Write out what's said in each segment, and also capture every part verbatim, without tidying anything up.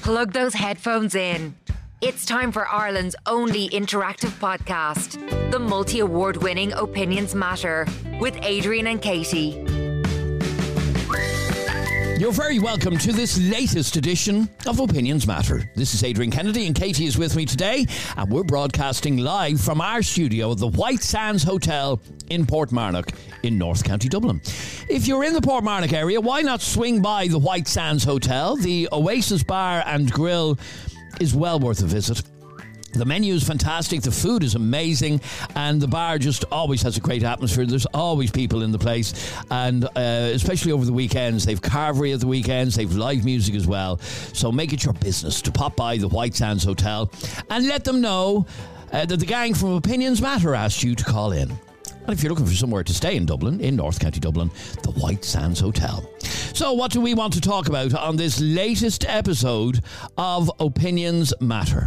Plug those headphones in. It's time for Ireland's only interactive podcast, the multi-award winning Opinions Matter, with Adrian and Katie. You're very welcome to this latest edition of Opinions Matter. This is Adrian Kennedy and Katie is with me today, and we're broadcasting live from our studio at the White Sands Hotel in Portmarnock in North County Dublin. If you're in the Portmarnock area, why not swing by the White Sands Hotel? The Oasis Bar and Grill is well worth a visit. The menu is fantastic, the food is amazing, and the bar just always has a great atmosphere. There's always people in the place, and uh, especially over the weekends. They've carvery at the weekends, they've live music as well. So make it your business to pop by the White Sands Hotel and let them know uh, that the gang from Opinions Matter asked you to call in. And if you're looking for somewhere to stay in Dublin, in North County Dublin, the White Sands Hotel. So what do we want to talk about on this latest episode of Opinions Matter?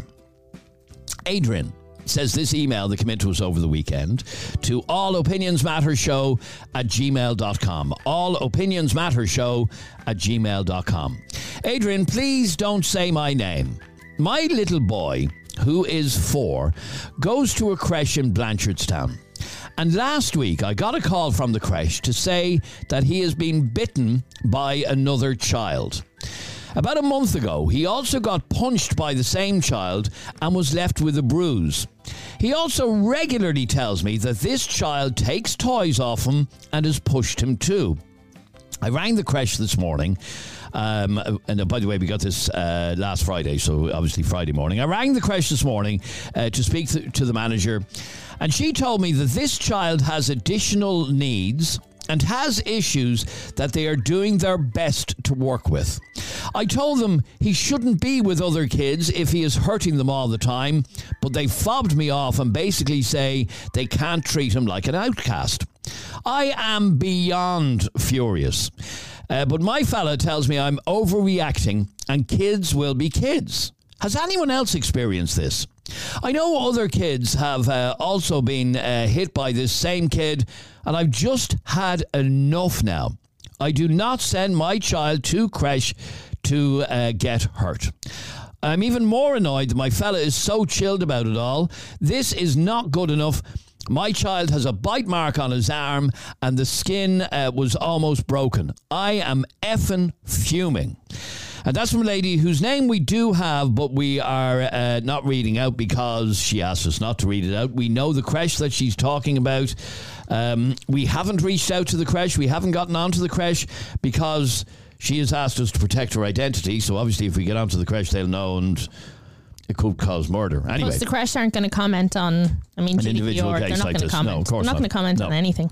Adrian says this email that came into us over the weekend to allopinionsmattershow at gmail dot com. Allopinionsmattershow at gmail dot com. Adrian, please don't say my name. My little boy, who is four, goes to a creche in Blanchardstown. And last week, I got a call from the creche to say that he has been bitten by another child. About a month ago, he also got punched by the same child and was left with a bruise. He also regularly tells me that this child takes toys off him and has pushed him too. I rang the creche this morning. Um, and by the way, we got this uh, last Friday, so obviously Friday morning. I rang the creche this morning uh, to speak to, to the manager, and she told me that this child has additional needs and has issues that they are doing their best to work with. I told them he shouldn't be with other kids if he is hurting them all the time, but they fobbed me off and basically say they can't treat him like an outcast. I am beyond furious. Uh, but my fella tells me I'm overreacting and kids will be kids. Has anyone else experienced this? I know other kids have uh, also been uh, hit by this same kid, and I've just had enough now. I do not send my child to creche to uh, get hurt. I'm even more annoyed that my fella is so chilled about it all. This is not good enough. My child has a bite mark on his arm and the skin uh, was almost broken. I am effing fuming. And that's from a lady whose name we do have, but we are uh, not reading out because she asked us not to read it out. We know the creche that she's talking about. Um, we haven't reached out to the creche. We haven't gotten onto the creche because she has asked us to protect her identity. So obviously if we get onto the creche, they'll know, and it could cause murder. Anyway. Plus the creche aren't going to comment on, I mean, an individual case they're not like going to this. comment. No, of course they're not, not. going to comment no. on anything.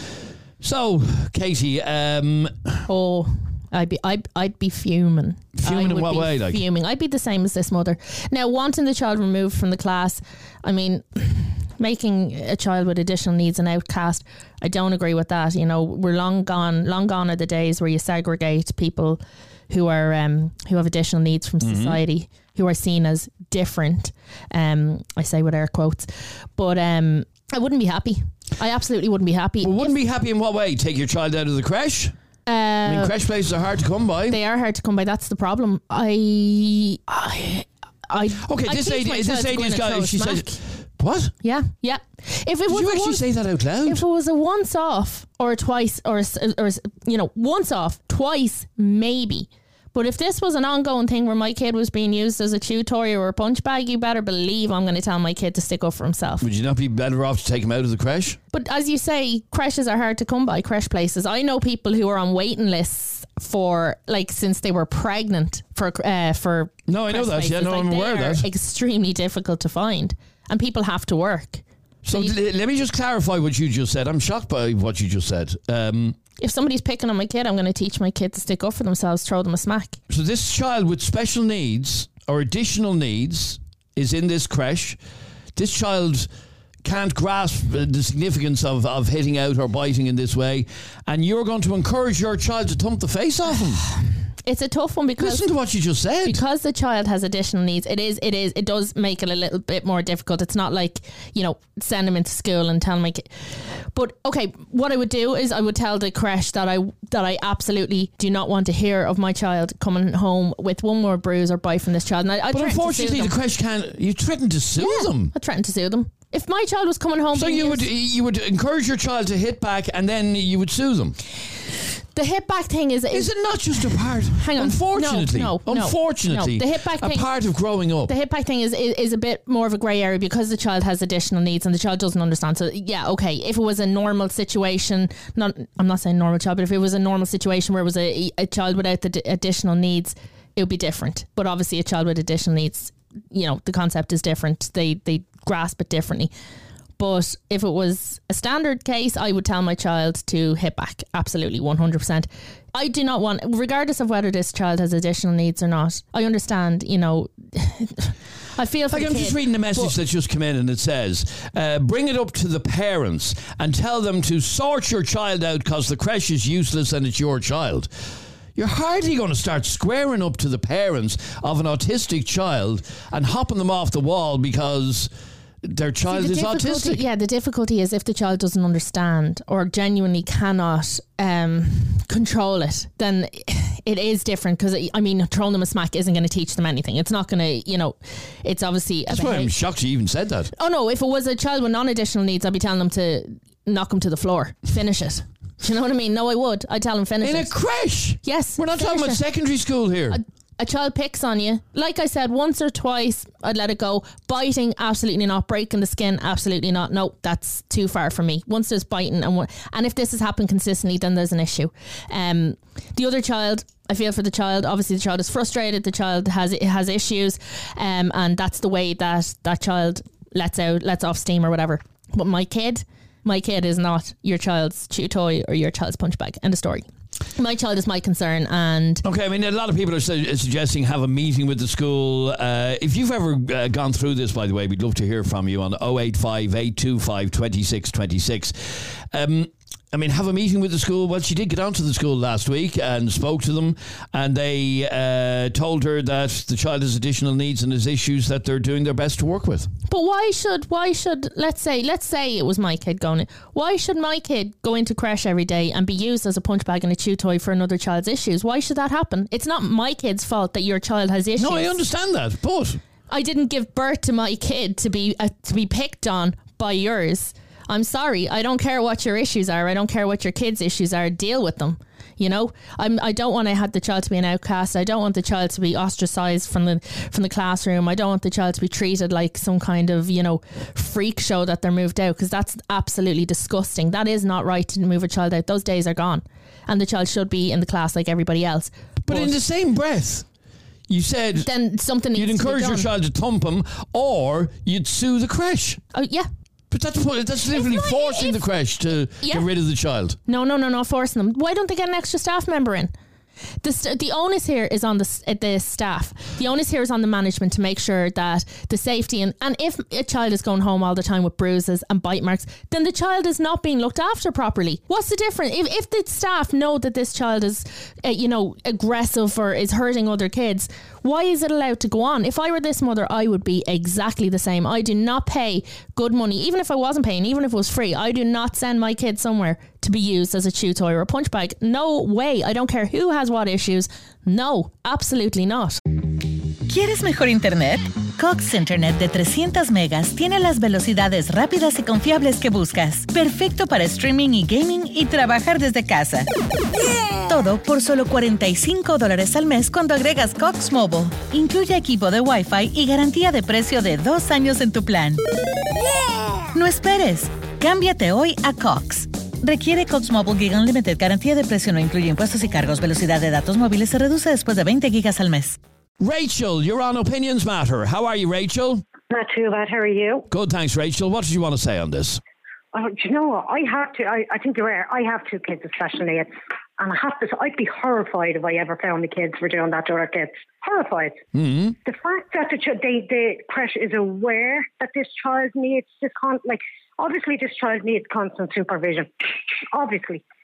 So, Katie, um... Oh... I'd be, I'd, I'd be fuming. Fuming I in what way? Like fuming. I'd be the same as this mother. Now, wanting the child removed from the class, I mean, making a child with additional needs an outcast, I don't agree with that. You know, we're long gone. Long gone are the days where you segregate people who are um, who have additional needs from mm-hmm. society, who are seen as different. Um, I say with air quotes, but um, I wouldn't be happy. I absolutely wouldn't be happy. Well, wouldn't if, be happy in what way? Take your child out of the creche? Uh, I mean, creche places are hard to come by. They are hard to come by. That's the problem. I, I, I. Okay, I this lady, this lady's got. She says, "What? Yeah, yeah. If it Did was you actually one, say that out loud? If it was a once off or a twice or a, or a, you know once off, twice maybe. But if this was an ongoing thing where my kid was being used as a chew toy or a punch bag, you better believe I'm going to tell my kid to stick up for himself. Would you not be better off to take him out of the creche? But as you say, creches are hard to come by, creche places. I know people who are on waiting lists for, like, since they were pregnant for uh, for No, I know that. Places. Yeah, no, like, I'm aware of that. Extremely difficult to find. And people have to work. So, so you, let me just clarify what you just said. I'm shocked by what you just said. Um... If somebody's picking on my kid, I'm going to teach my kid to stick up for themselves, throw them a smack. So this child with special needs or additional needs is in this creche. This child can't grasp the significance of, of hitting out or biting in this way, and you're going to encourage your child to thump the face off him. It's a tough one because listen to what you just said. Because the child has additional needs, it is, it is, it does make it a little bit more difficult. It's not like, you know, send them into school and tell them like. But okay, what I would do is I would tell the creche that I that I absolutely do not want to hear of my child coming home with one more bruise or bite from this child. And I, I but unfortunately, the creche can't. You threaten to sue yeah, them. I threaten to sue them. If my child was coming home, so you used, would you would encourage your child to hit back, and then you would sue them. The hit back thing is, is... Is it not just a part... Hang on. Unfortunately. No, no, unfortunately. No. The hit back a thing, part of growing up. The hit back thing is, is, is a bit more of a grey area because the child has additional needs and the child doesn't understand. So, yeah, okay. If it was a normal situation, not I'm not saying normal child, but if it was a normal situation where it was a, a child without the d- additional needs, it would be different. But obviously a child with additional needs, you know, the concept is different. They They grasp it differently. But if it was a standard case, I would tell my child to hit back. Absolutely, one hundred percent. I do not want, regardless of whether this child has additional needs or not, I understand, you know, I feel for like the I'm kid, just reading the message that's just come in and it says, uh, bring it up to the parents and tell them to sort your child out because the creche is useless and it's your child. You're hardly going to start squaring up to the parents of an autistic child and hopping them off the wall because... their child See, the is autistic. Yeah, the difficulty is if the child doesn't understand or genuinely cannot um, control it, then it is different because, I mean, throwing them a smack isn't going to teach them anything. It's not going to, you know, it's obviously... That's why I'm shocked you even said that. Oh, no, if it was a child with non-additional needs, I'd be telling them to knock them to the floor. Finish it. Do you know what I mean? No, I would. I'd tell them finish In it. In a creche? Yes. We're not talking about it. secondary school here. A, A child picks on you. Like I said, once or twice, I'd let it go. Biting, absolutely not. Breaking the skin, absolutely not. No, that's too far for me. Once there's biting, and and if this has happened consistently, then there's an issue. Um, the other child, I feel for the child. Obviously, the child is frustrated. The child has has issues, um, and that's the way that that child lets out, lets off steam or whatever. But my kid, my kid is not your child's chew toy or your child's punch bag. End of story. My child is my concern, and okay. I mean, a lot of people are su- suggesting have a meeting with the school. Uh, if you've ever uh, gone through this, by the way, we'd love to hear from you on oh eight five, eight two five, two six two six. Um, I mean, have a meeting with the school. Well, she did get onto the school last week and spoke to them, and they uh, told her that the child has additional needs and has issues that they're doing their best to work with. But why should, why should, let's say, let's say it was my kid going in. Why should my kid go into creche every day and be used as a punch bag and a chew toy for another child's issues? Why should that happen? It's not my kid's fault that your child has issues. No, I understand that, but I didn't give birth to my kid to be uh, to be picked on by yours. I'm sorry. I don't care what your issues are. I don't care what your kids' issues are. Deal with them. You know, I'm, I don't want to have the child to be an outcast. I don't want the child to be ostracized from the from the classroom. I don't want the child to be treated like some kind of, you know, freak show that they're moved out, because that's absolutely disgusting. That is not right to move a child out. Those days are gone, and the child should be in the class like everybody else. But, but in the same breath, you said then something needs you'd encourage to be your child to thump him, or you'd sue the creche. Oh yeah. But that's that's literally not, forcing if, the creche to yeah. get rid of the child. No, no, no, no, forcing them. Why don't they get an extra staff member in? The st- the onus here is on the uh, the staff. The onus here is on the management to make sure that the safety and, and if a child is going home all the time with bruises and bite marks, then the child is not being looked after properly. What's the difference? If if the staff know that this child is, uh, you know, aggressive or is hurting other kids, why is it allowed to go on? If I were this mother, I would be exactly the same. I do not pay good money, even if I wasn't paying, even if it was free. I do not send my kid somewhere to be used as a chew toy or a punch bag. No way. I don't care who has what issues. No, absolutely not. ¿Quieres mejor internet? Cox Internet de trescientos megas tiene las velocidades rápidas y confiables que buscas. Perfecto para streaming y gaming y trabajar desde casa. Yeah. Todo por solo cuarenta y cinco dólares al mes cuando agregas Cox Mobile. Incluye equipo de Wi-Fi y garantía de precio de dos años en tu plan. Yeah. No esperes. Cámbiate hoy a Cox. Requiere Cox Mobile Gig Unlimited. Garantía de precio no incluye impuestos y cargos. Velocidad de datos móviles se reduce después de veinte gigas al mes. Rachel, you're on Opinions Matter. How are you, Rachel? Not too bad. How are you? Good, thanks, Rachel. What did you want to say on this? Oh, do you know what? I have to, I, I think you're right. I have two kids with special needs. And I have to, I'd be horrified if I ever found the kids for doing that to our kids. Horrified. Mm-hmm. The fact that the, they, the creche is aware that this child needs this, con- like, obviously this child needs constant supervision. Obviously.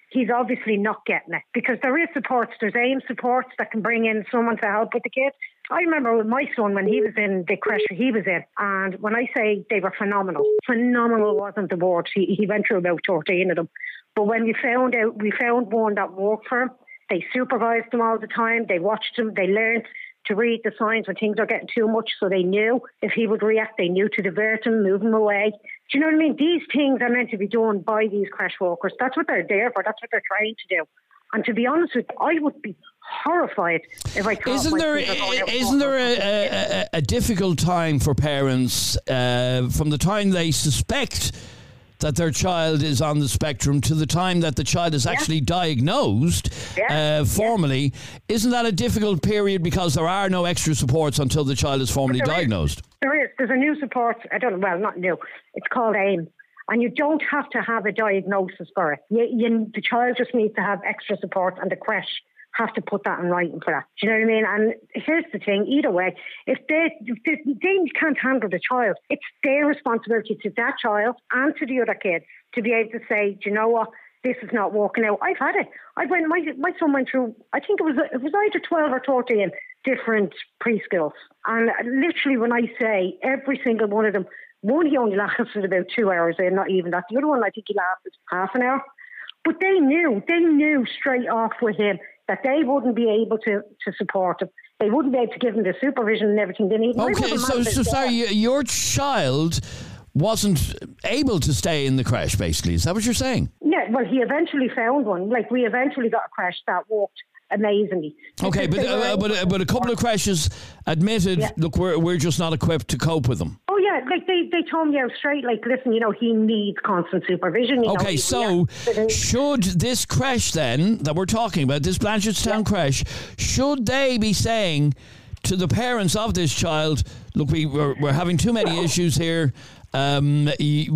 he's obviously not getting it, because there is supports. There's AIM supports that can bring in someone to help with the kid. I remember with my son when he was in the creche he was in, and when I say they were phenomenal, phenomenal wasn't the word. He, he went through about thirteen of them. But when we found out, we found one that worked for him. They supervised him all the time. They watched him. They learned to read the signs when things are getting too much, so they knew if he would react, they knew to divert him, move him away. Do you know what I mean? These things are meant to be done by these creche workers. That's what they're there for. That's what they're trying to do. And to be honest with you, I would be horrified if I thought Isn't there, isn't there a, a, a difficult time for parents uh, from the time they suspect that their child is on the spectrum to the time that the child is actually yeah. diagnosed yeah. uh, formally? Yeah. Isn't that a difficult period because there are no extra supports until the child is formally there diagnosed? Is. There is. There's a new support. I don't know. Well, not new. It's called AIM. And you don't have to have a diagnosis for it. You, you, the child just needs to have extra support, and the creche have to put that in writing for that. Do you know what I mean? And here's the thing, either way, if they, if they, they can't handle the child, it's their responsibility to that child and to the other kids to be able to say, do you know what, this is not working out. I've had it. I went, my, my son went through, I think it was it was either twelve or thirteen different preschools. And literally when I say every single one of them, one he only lasted about two hours in, not even that. The other one, I think he lasted half an hour. But they knew, they knew straight off with him that they wouldn't be able to, to support him. They wouldn't be able to give him the supervision and everything they need. Okay, so, so sorry, your child wasn't able to stay in the creche, basically. Is that what you're saying? Yeah, well, he eventually found one. Like, we eventually got a creche that worked amazingly. Okay, but uh, but, uh, but a couple of creches admitted, yeah. look, we're, we're just not equipped to cope with them. Oh, yeah, like they, they told me out straight, like, listen, you know, he needs constant supervision. You okay, know, so should this creche then, that we're talking about, this Blanchardstown yeah. creche, should they be saying to the parents of this child, look, we, we're, we're having too many issues here, um,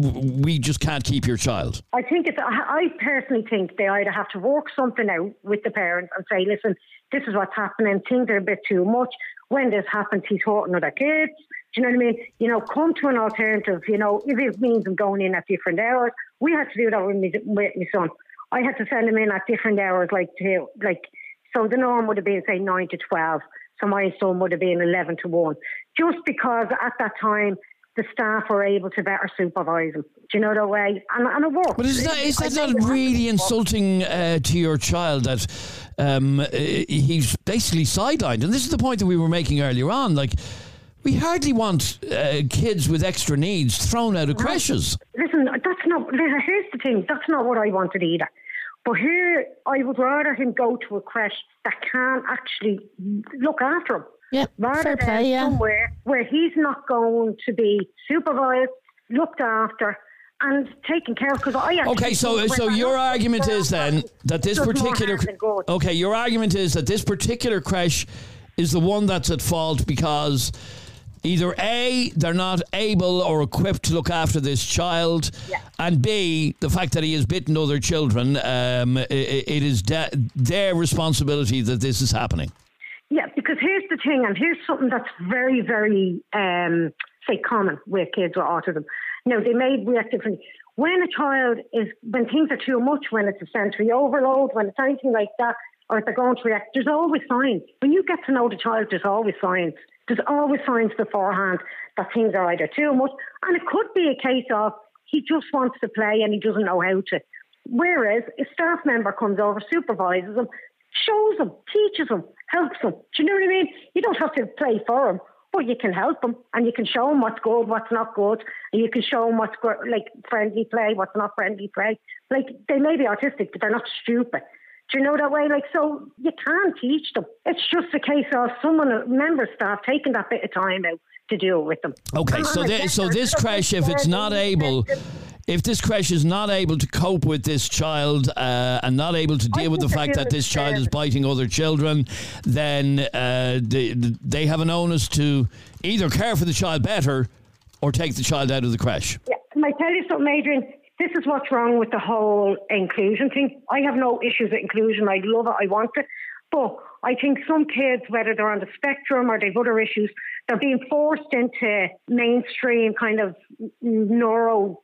we just can't keep your child? I think it's, I personally think they either have to work something out with the parents and say, listen, this is what's happening, things are a bit too much. When this happens, he's hurting other kids. Do you know what I mean? You know, come to an alternative, you know, if it means him going in at different hours. We had to do that with my, with my son. I had to send him in at different hours, like, to, like, so the norm would have been, say, nine to twelve. So my son would have been eleven to one. Just because at that time, the staff were able to better supervise him. Do you know the way? And, and it worked. But is that, is that not really insulting uh, to your child that um, he's basically sidelined? And this is the point that we were making earlier on. Like, we hardly want uh, kids with extra needs thrown out of creches. Listen, that's not, here's the thing, that's not what I wanted either. But here, I would rather him go to a creche that can actually look after him. Yeah, rather fair than play, yeah. somewhere where he's not going to be supervised, looked after, and taken care of. Because I actually okay, so so your argument is then that this particular okay, your argument is that this particular creche is the one that's at fault because either A, they're not able or equipped to look after this child, yeah. and B, the fact that he has bitten other children, um, it, it is de- their responsibility that this is happening. Yeah, because here's the thing, and here's something that's very, very, um, say, common with kids with autism. Now, they may react differently. When a child is, when things are too much, when it's a sensory overload, when it's anything like that, or if they're going to react, there's always signs. When you get to know the child, there's always signs. There's always signs beforehand that things are either too much, and it could be a case of he just wants to play and he doesn't know how to. Whereas a staff member comes over, supervises him, shows him, teaches him, helps him. Do you know what I mean? You don't have to play for him, but you can help him and you can show him what's good, what's not good, and you can show him what's good, like friendly play, what's not friendly play. Like, they may be autistic, but they're not stupid. Do you know that way? Like, so you can teach them. It's just a case of someone, a member staff, taking that bit of time out to deal with them. Okay, so they, so this creche, if it's not able, if this creche is not able to cope with this child uh, and not able to deal with the fact that this child is biting other children, then uh, they, they have an onus to either care for the child better or take the child out of the creche. Yeah, can I tell you something, Adrian? This is what's wrong with the whole inclusion thing. I have no issues with inclusion. I love it. I want it. But I think some kids, whether they're on the spectrum or they've other issues, they're being forced into mainstream kind of neuro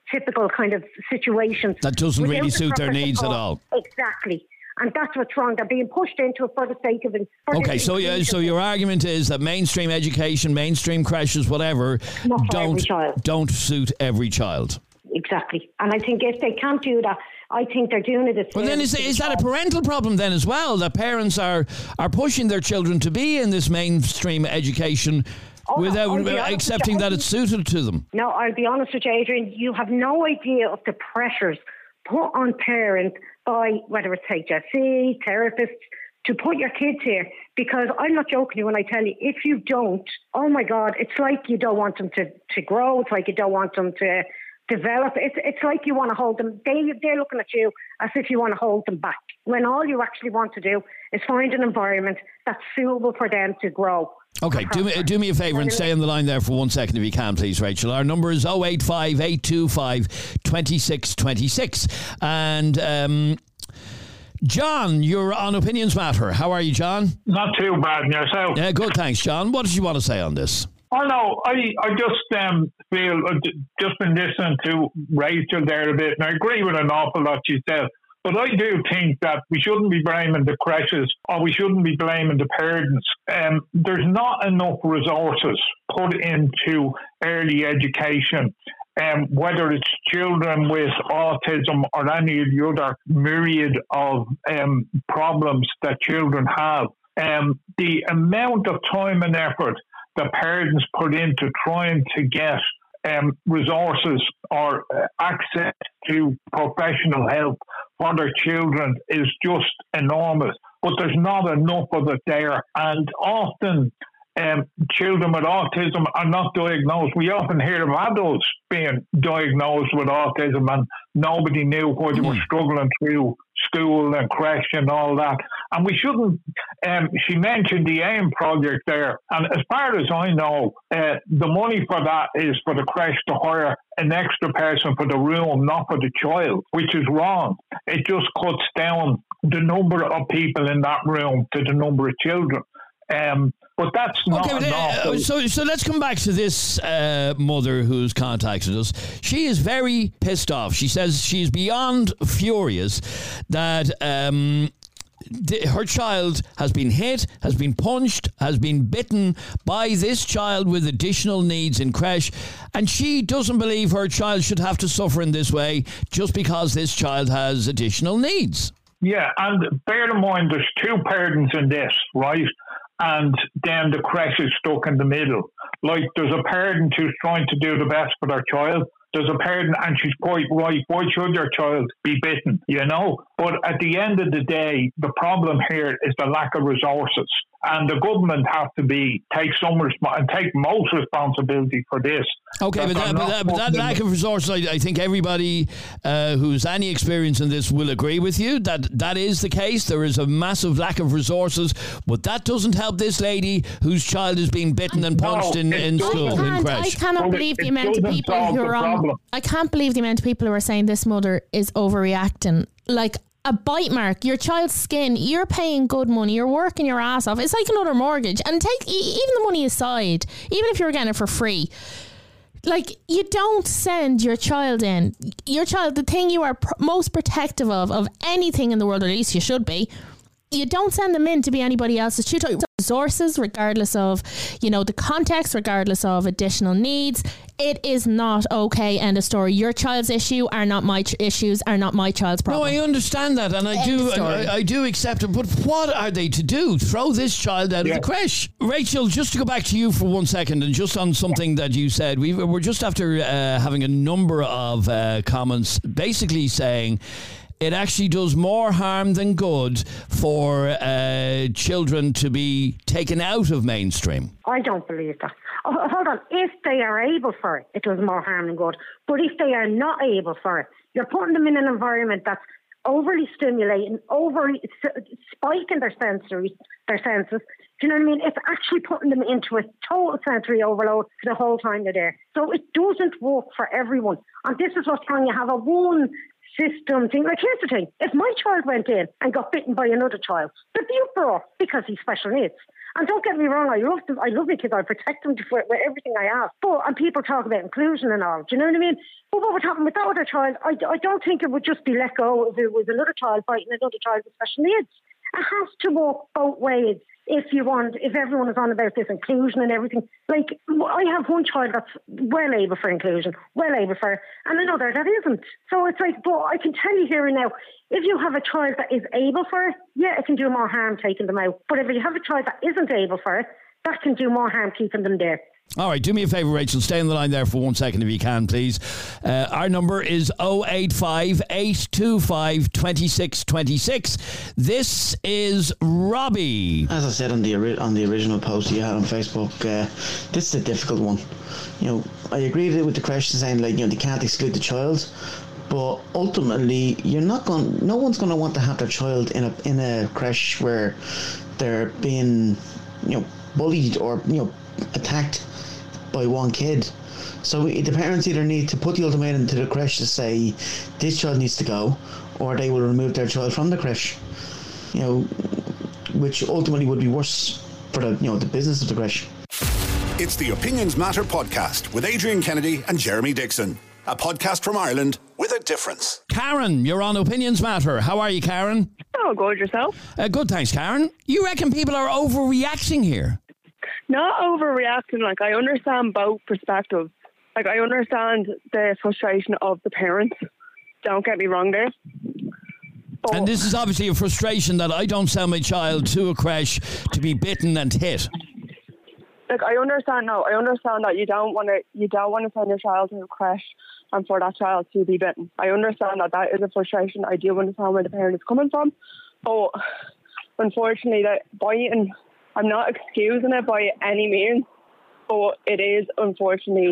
typical kind of situations. That doesn't without really the suit their proper needs support. at all. Exactly. And that's what's wrong. They're being pushed into it for the sake of it. for Okay, this so yeah, inclusion. so your argument is that mainstream education, mainstream creches, whatever, Not for don't every child. don't suit every child. Exactly. And I think if they can't do that, I think they're doing it a Well, then is, disservice is to the that a child. parental problem then as well? That parents are are pushing their children to be in this mainstream education Oh, without I'll be honest accepting with you, that it's suited to them? No, I'll be honest with you, Adrian, you have no idea of the pressures put on parents by, whether it's H S C, therapists, to put your kids here. Because I'm not joking you when I tell you, if you don't, oh my God, it's like you don't want them to, to grow. It's like you don't want them to develop. It's it's like you want to hold them. They, they're looking at you as if you want to hold them back, when all you actually want to do is find an environment that's suitable for them to grow. Okay, do me, do me a favour and stay on the line there for one second if you can, please, Rachel. Our number is oh eight five, eight two five, two six two six. And um, John, you're on Opinions Matter. How are you, John? Not too bad in yourself. Yeah, good, thanks, John. What did you want to say on this? I know. I, I just um, feel, uh, just been listening to Rachel there a bit, and I agree with an awful lot she said. But I do think that we shouldn't be blaming the creches, or we shouldn't be blaming the parents. Um, there's not enough resources put into early education, um, whether it's children with autism or any of the other myriad of um, problems that children have. Um, the amount of time and effort that parents put into trying to get um, resources or uh, access to professional help for their children is just enormous. But there's not enough of it there. And often um, children with autism are not diagnosed. We often hear of adults being diagnosed with autism and nobody knew why they were struggling through school and creche and all that. And we shouldn't, um, she mentioned the AIM project there. And as far as I know, uh, the money for that is for the creche to hire an extra person for the room, not for the child, which is wrong. It just cuts down the number of people in that room to the number of children. Um, but that's not Okay, but, enough. uh, so so let's come back to this uh, mother who's contacted us. She is very pissed off. She says she's beyond furious that um, th- her child has been hit, has been punched, has been bitten by this child with additional needs in creche, and she doesn't believe her child should have to suffer in this way just because this child has additional needs. Yeah, and bear in mind there's two parents in this, right? And then the creche is stuck in the middle. Like, there's a parent who's trying to do the best for their child. There's a parent, and she's quite right. Why should your child be bitten, you know? But at the end of the day, the problem here is the lack of resources. And the government have to be take some resp- and take most responsibility for this. Okay, but that, but that, but that lack of resources, I, I think everybody uh, who's any experience in this will agree with you that that is the case. There is a massive lack of resources, but that doesn't help this lady whose child is being bitten and punched No, in, it in doesn't. school, I in can't, I creche. cannot Well, believe it the amount of doesn't people solve who the are on. problem. I can't believe the amount of people who are saying this mother is overreacting. Like a bite mark, your child's skin, you're paying good money, you're working your ass off. It's like another mortgage. And take e- even the money aside, even if you're getting it for free, like, you don't send your child in. Your child, the thing you are pr- most protective of, of anything in the world, or at least you should be, you don't send them in to be anybody else's tutor. Resources, regardless of, you know, the context, regardless of additional needs. It is not okay. End of story. Your child's issue are not my ch- issues, are not my child's No, problem. I understand that, and I End do, story. I, I do accept it. But what are they to do? Throw this child out Yeah. of the creche? Rachel, just to go back to you for one second, and just on something that you said, we we're just after uh, having a number of uh, comments, basically saying it actually does more harm than good for uh, children to be taken out of mainstream. I don't believe that. Oh, hold on. If they are able for it, it does more harm than good. But if they are not able for it, you're putting them in an environment that's overly stimulating, overly spiking their sensory, their senses. Do you know what I mean? It's actually putting them into a total sensory overload the whole time they're there. So it doesn't work for everyone. And this is what's wrong. You have a one system thing. Like, here's the thing. If my child went in and got bitten by another child, the view for us, because he's special needs, And don't get me wrong, I love them. I love my kids. I protect them with, with everything I have. But and people talk about inclusion and all. Do you know what I mean? But what we're talking with that other child, I, I don't think it would just be let go if it was another child fighting another child with special needs. It has to work both ways. If you want, if everyone is on about this inclusion and everything, like I have one child that's well able for inclusion, well able for, and another that isn't. So it's like, but I can tell you here and now, if you have a child that is able for it, yeah, it can do more harm taking them out. But if you have a child that isn't able for it, that can do more harm keeping them there. All right, do me a favour, Rachel. Stay on the line there for one second if you can, please. Uh, our number is oh eight five, eight two five, two six two six. This is Robbie. As I said on the ori- on the original post you had on Facebook, uh, this is a difficult one. You know, I agree with the question saying, like, you know, they can't exclude the child, but ultimately, you're not going. No one's going to want to have their child in a in a creche where they're being, you know, bullied or, you know, attacked by one kid. So the parents either need to put the ultimatum to the creche to say this child needs to go, or they will remove their child from the creche. You know, which ultimately would be worse for the you know the business of the creche. It's the Opinions Matter podcast with Adrian Kennedy and Jeremy Dixon. A podcast from Ireland with a difference. Karen, you're on Opinions Matter. How are you, Karen? Oh, good. Yourself? Uh, good, thanks, Karen. You reckon people are overreacting here? Not overreacting. Like, I understand both perspectives. Like, I understand the frustration of the parents. Don't get me wrong there. But and this is obviously a frustration that I don't send my child to a creche to be bitten and hit. Like, I understand now. I understand that you don't want to. You don't want to send your child to a creche and for that child to be bitten. I understand that that is a frustration. I do understand where the parent is coming from, but unfortunately, that biting. I'm not excusing it by any means, but it is unfortunately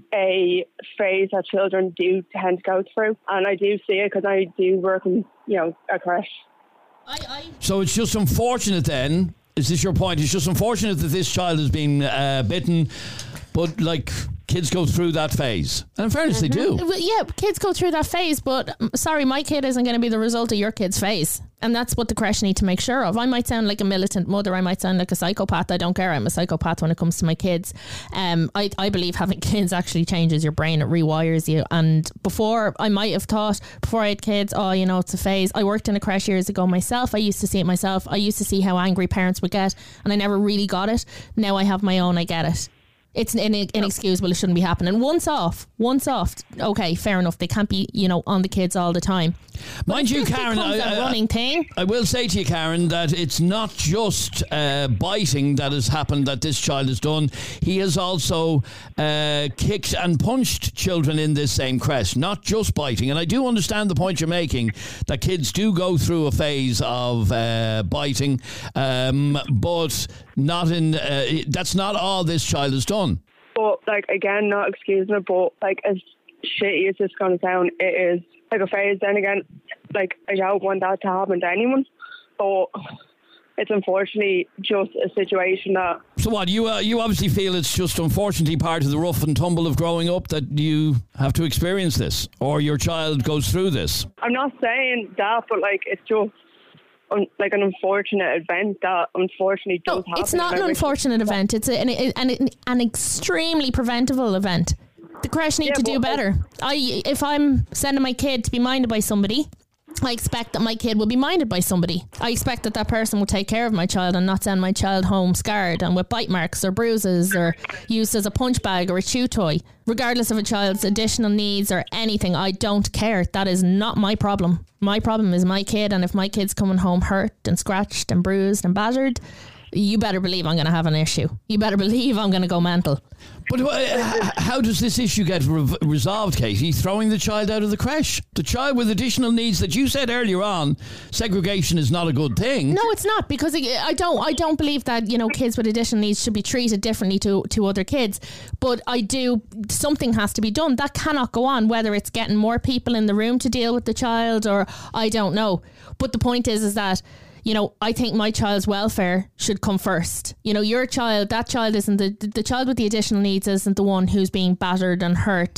a phase that children do tend to go through, and I do see it because I do work in, you know, a creche. I, I... So it's just unfortunate then, is this your point? It's just unfortunate that this child has been uh, bitten, but like kids go through that phase. And in fairness, mm-hmm. they do. Yeah, kids go through that phase, but sorry, my kid isn't going to be the result of your kid's phase. And that's what the creche need to make sure of. I might sound like a militant mother. I might sound like a psychopath. I don't care. I'm a psychopath when it comes to my kids. Um, I, I believe having kids actually changes your brain. It rewires you. And before, I might have thought, before I had kids, oh, you know, it's a phase. I worked in a creche years ago myself. I used to see it myself. I used to see how angry parents would get, and I never really got it. Now I have my own. I get it. It's inexcusable. It shouldn't be happening. Once off, once off. Okay, fair enough. They can't be, you know, on the kids all the time. Mind you, Karen, I, a running I, thing. I will say to you, Karen, that it's not just uh, biting that has happened that this child has done. He has also uh, kicked and punched children in this same creche, not just biting. And I do understand the point you're making, that kids do go through a phase of uh, biting, um, but not in. Uh, that's not all this child has done. But, like, again, not excusing it, but, like, as shitty as it's going to sound, it is like a phase. Then again, like, I don't want that to happen to anyone, but it's unfortunately just a situation that... So what, you uh, you obviously feel it's just unfortunately part of the rough and tumble of growing up that you have to experience this, or your child goes through this? I'm not saying that, but, like, it's just... Un, like an unfortunate event that unfortunately does no, happen. It's not an unfortunate event. It's a, an, an an extremely preventable event. The creche need yeah, to do better. I if I'm sending my kid to be minded by somebody, I expect that my kid will be minded by somebody. I expect that that person will take care of my child and not send my child home scarred and with bite marks or bruises or used as a punch bag or a chew toy. Regardless of a child's additional needs or anything, I don't care. That is not my problem. My problem is my kid, and if my kid's coming home hurt and scratched and bruised and battered, you better believe I'm going to have an issue. You better believe I'm going to go mental. But uh, how does this issue get re- resolved, Katie? Throwing the child out of the creche? The child with additional needs that you said earlier on, segregation is not a good thing. No, it's not, because I don't I don't believe that, you know, kids with additional needs should be treated differently to, to other kids. But I do, something has to be done. That cannot go on, whether it's getting more people in the room to deal with the child or I don't know. But the point is, is that, you know, I think my child's welfare should come first. You know, your child, that child isn't the, the child with the additional needs isn't the one who's being battered and hurt.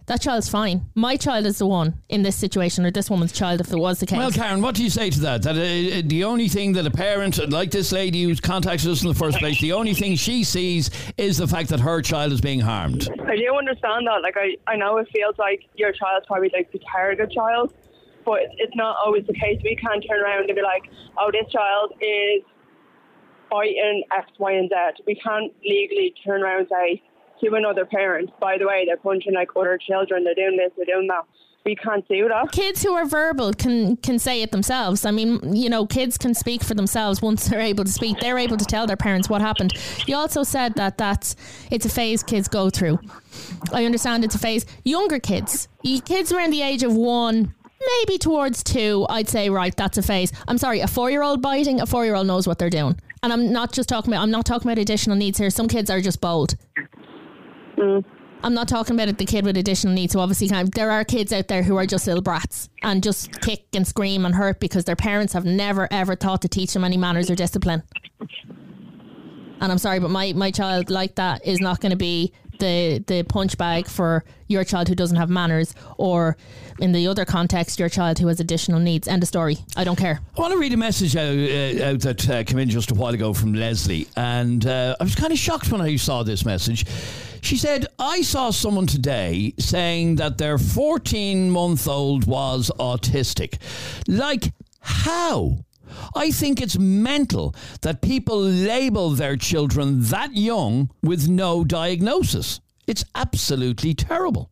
that child's fine. My child is the one in this situation, or this woman's child, if it was the case. Well, Karen, what do you say to that? That uh, the only thing that a parent, like this lady who's contacted us in the first place, the only thing she sees is the fact that her child is being harmed. I do understand that. Like, I, I know it feels like your child's probably like the target child, but it's not always the case. We can't turn around and be like, oh, this child is fighting X, Y, and Z. We can't legally turn around and say to another parent, by the way, they're punching like other children, they're doing this, they're doing that. We can't do that. Kids who are verbal can can say it themselves. I mean, you know, kids can speak for themselves once they're able to speak. They're able to tell their parents what happened. You also said that that's, it's a phase kids go through. I understand it's a phase. Younger kids, kids around the age of one, maybe towards two, I'd say, right, that's a phase. I'm sorry, a four-year-old biting, a four-year-old knows what they're doing. And I'm not just talking about, I'm not talking about additional needs here. Some kids are just bold. Mm. I'm not talking about the kid with additional needs. So obviously, kind of, there are kids out there who are just little brats and just kick and scream and hurt because their parents have never, ever thought to teach them any manners or discipline. And I'm sorry, but my, my child like that is not going to be the the punch bag for your child who doesn't have manners, or in the other context, your child who has additional needs. End of story. I don't care. I want to read a message out, uh, out that uh, came in just a while ago from Leslie, and uh, I was kind of shocked when I saw this message. She said, I saw someone today saying that their fourteen-month-old was autistic. Like, how? I think it's mental that people label their children that young with no diagnosis. It's absolutely terrible.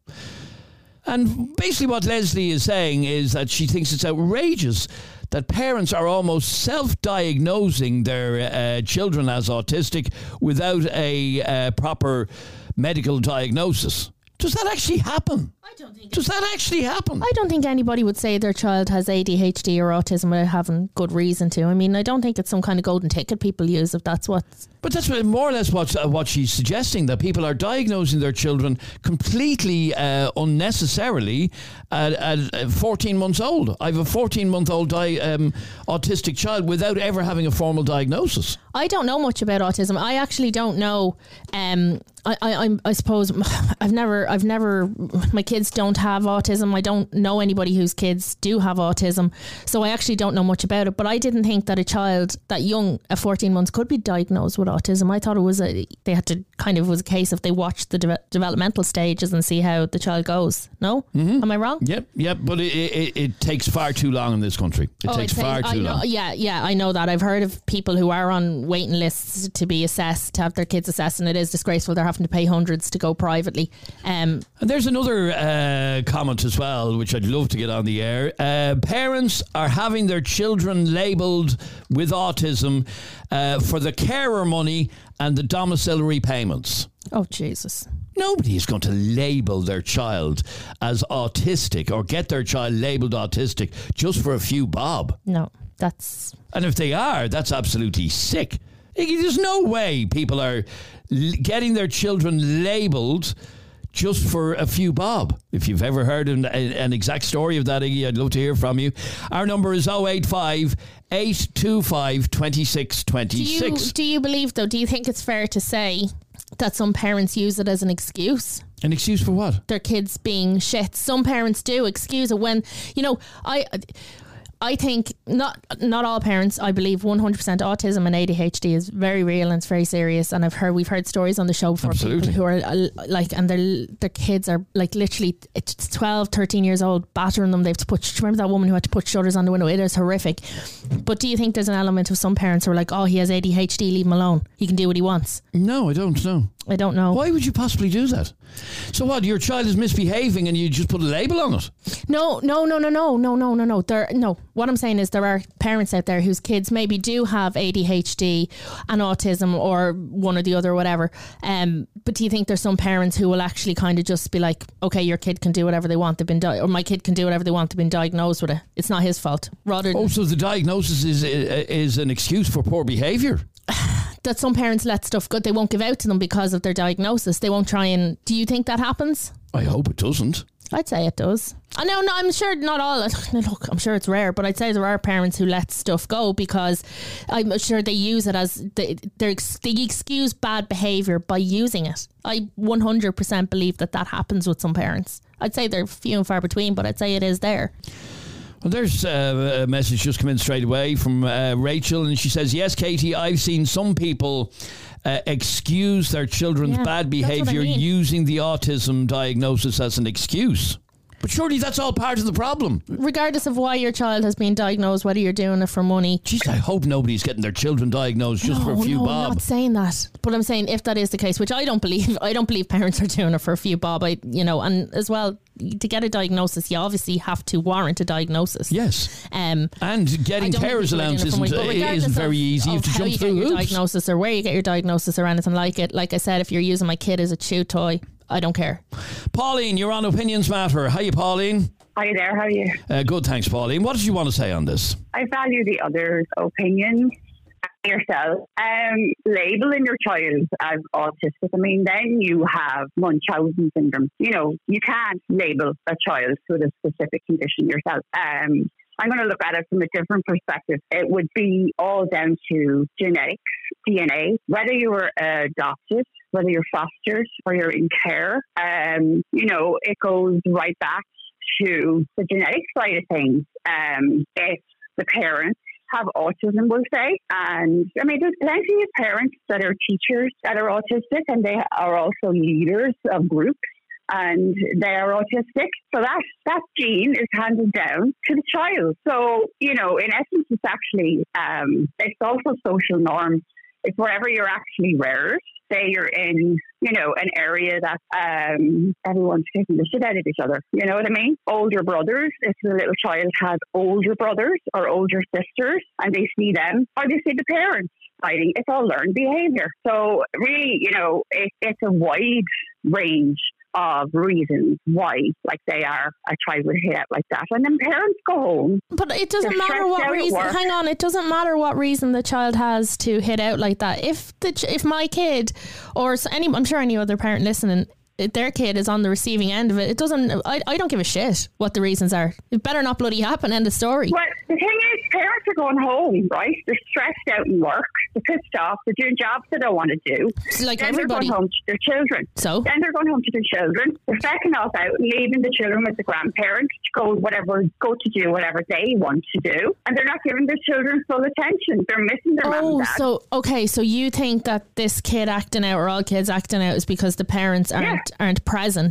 And basically what Leslie is saying is that she thinks it's outrageous that parents are almost self-diagnosing their uh, children as autistic without a uh, proper medical diagnosis. Does that actually happen? I don't think Does that actually happen? I don't think anybody would say their child has A D H D or autism without having good reason to. I mean, I don't think it's some kind of golden ticket people use if that's what. But that's more or less what uh, what she's suggesting, that people are diagnosing their children completely uh, unnecessarily at, at fourteen months old. I have a fourteen-month-old di- um, autistic child without ever having a formal diagnosis. I don't know much about autism. I actually don't know. Um, I, I, I suppose I've never, I've never, my kids don't have autism. I don't know anybody whose kids do have autism. So I actually don't know much about it. But I didn't think that a child that young at fourteen months could be diagnosed with autism. I thought it was a, they had to kind of was a case if they watched the de- developmental stages and see how the child goes. No? Mm-hmm. Am I wrong? Yep, yep. But it, it, it takes far too long in this country. It oh, takes it far takes, too I know, long. Yeah, yeah, I know that. I've heard of people who are on waiting lists to be assessed, to have their kids assessed, and it is disgraceful. They're having to pay hundreds to go privately. Um, and there's another uh, comment as well, which I'd love to get on the air. Uh, parents are having their children labelled with autism uh, for the carer money and the domiciliary payments. Oh, Jesus. Nobody is going to label their child as autistic or get their child labelled autistic just for a few bob. No, that's... And if they are, that's absolutely sick. There's no way people are getting their children labelled just for a few bob. If you've ever heard an, an exact story of that, Iggy, I'd love to hear from you. Our number is oh eight five, eight two five, two six two six. Do you, do you believe, though, do you think it's fair to say that some parents use it as an excuse? An excuse for what? Their kids being shit. Some parents do excuse it when, you know, I... I think not not all parents, I believe one hundred percent autism and A D H D is very real and it's very serious. And I've heard, we've heard stories on the show before, Absolutely. people who are uh, like, and their their kids are like literally twelve, thirteen years old, battering them. They have to put, remember that woman who had to put shutters on the window? It is horrific. But do you think there's an element of some parents who are like, oh, he has A D H D, leave him alone. He can do what he wants. No, I don't know. I don't know. Why would you possibly do that? So what, your child is misbehaving and you just put a label on it? No, no, no, no, no, no, no, no, no. There, no. What I'm saying is there are parents out there whose kids maybe do have A D H D and autism or one or the other or whatever. Um, but do you think there's some parents who will actually kind of just be like, okay, your kid can do whatever they want. They've been di- or my kid can do whatever they want. They've been diagnosed with it. It's not his fault. Rather than... Oh, so the diagnosis is is an excuse for poor behaviour? That some parents let stuff go. They won't give out to them because of their diagnosis. They won't try and... Do you think that happens? I hope it doesn't. I'd say it does. I know, no, I'm sure not all. Look, I'm sure it's rare, but I'd say there are parents who let stuff go because I'm sure they use it as they they excuse bad behaviour by using it. I one hundred percent believe that that happens with some parents. I'd say they're few and far between, but I'd say it is there. Well, there's uh, a message just come in straight away from uh, Rachel, and she says, yes, Katie, I've seen some people uh, excuse their children's Yeah, bad that's what I behaviour mean. using the autism diagnosis as an excuse. But surely that's all part of the problem. Regardless of why your child has been diagnosed, whether you're doing it for money. Jeez, I hope nobody's getting their children diagnosed just no, for a few no, bob. I'm not saying that. But I'm saying if that is the case, which I don't believe, I don't believe parents are doing it for a few bob. I, you know, and as well, to get a diagnosis, you obviously have to warrant a diagnosis. Yes. Um, and getting carers allowance isn't, isn't very easy. You have to how jump you through get your hoops. diagnosis or where you get your diagnosis or anything like it. Like I said, if you're using my kid as a chew toy, I don't care. Pauline, you're on Opinions Matter. Hiya, Pauline. Hi there, how are you? Uh, good, thanks, Pauline. What did you want to say on this? I value the other's opinions. Yourself, um, labeling your child as autistic, I mean, then you have Munchausen syndrome. You know, you can't label a child with a specific condition yourself. Um, I'm going to look at it from a different perspective. It would be all down to genetics, D N A, whether you were adopted, whether you're fostered or you're in care. Um, you know, it goes right back to the genetic side of things. Um, if the parents have autism, we'll say. And I mean, there's plenty of parents that are teachers that are autistic, and they are also leaders of groups, and they are autistic. So that, that gene is handed down to the child. So, you know, in essence, it's actually, um, it's also social norms. It's wherever you're actually reared. Say you're in, you know, an area that um, everyone's taking the shit out of each other. You know what I mean? Older brothers, if the little child has older brothers or older sisters and they see them, or they see the parents fighting, it's all learned behaviour. So really, you know, it, it's a wide range of reasons why, like they are, a child would hit out like that. And then parents go home. But it doesn't They're matter stressed what out at reason. work. Hang on, it doesn't matter what reason the child has to hit out like that. If the ch- if my kid, or s- any, I'm sure any other parent listening, if their kid is on the receiving end of it, it doesn't. I, I don't give a shit what the reasons are. It better not bloody happen. End of story. Well, the thing is, parents are going home, right? They're stressed out in work. They're pissed off. They're doing jobs they don't want to do. It's like then everybody. they're going home to their children. So? Then they're going home to their children. They're second off out, leaving the children with the grandparents to go whatever, go to do whatever they want to do, and they're not giving their children full attention. They're missing their mum Oh, and dad. so okay, so you think that this kid acting out, or all kids acting out, is because the parents aren't aren't present?